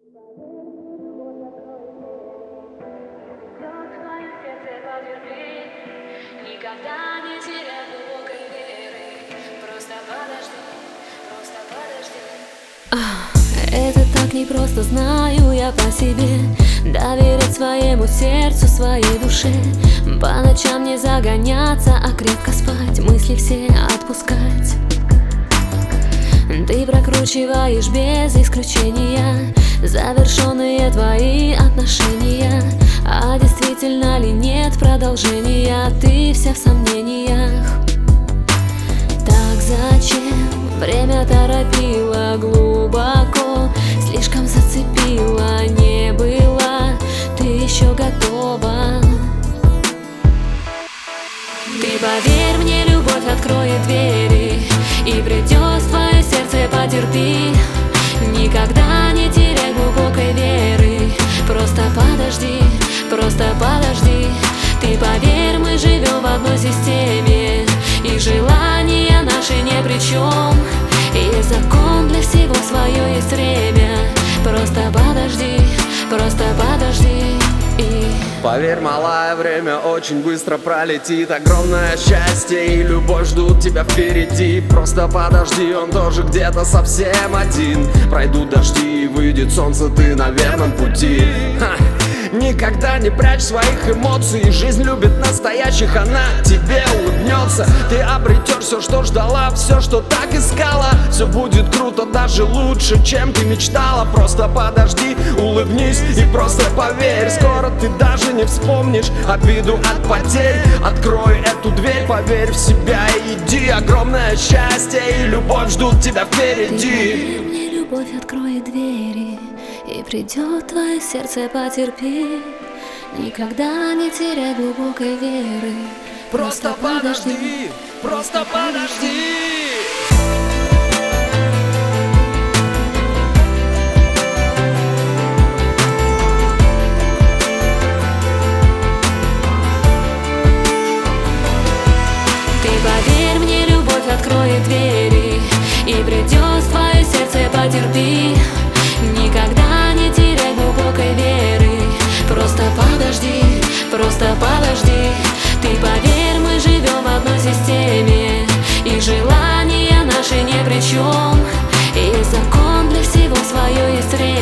Никогда не теряй глубокой веры. Просто подожди. Это так непросто, знаю я по себе. Доверять своему сердцу, своей душе. По ночам не загоняться, а крепко спать. Мысли все отпускать. Ты прокручиваешь без исключения завершенные твои отношения. А действительно ли нет продолжения? Ты вся в сомнениях. Так зачем время торопило глубоко, слишком зацепило, не было ты еще готова. Ты поверь мне, любовь откроет двери и придет в твое сердце, потерпи. Никогда не теряй глубокой веры. Просто подожди, просто подожди. Ты поверь, мы живем в одной системе, и желания наши ни при чем. Есть закон для всего свое, есть время. Просто подожди, просто подожди. Поверь, малая, время очень быстро пролетит. Огромное счастье и любовь ждут тебя впереди. Просто подожди, он тоже где-то совсем один. Пройдут дожди и выйдет солнце, ты на верном пути. Никогда не прячь своих эмоций. Жизнь любит настоящих, она тебе улыбнется. Ты обретешь все, что ждала, все, что так искала. Все будет круто, даже лучше, чем ты мечтала. Просто подожди, улыбнись и просто поверь. Скоро ты даже не вспомнишь обиду от потерь. Открой эту дверь, поверь в себя и иди. Огромное счастье и любовь ждут тебя впереди. Ты мне, любовь откроет двери, и придет твое сердце, потерпи. Никогда не теряй глубокой веры. Просто подожди, просто подожди. Ты поверь мне, любовь откроет двери, и придет в твое сердце, потерпи. Никогда не теряй глубокой веры. Просто подожди, просто подожди. Ты поверь, мы живем в одной системе, и желания наши ни при чем. Есть закон для всего свое, есть время.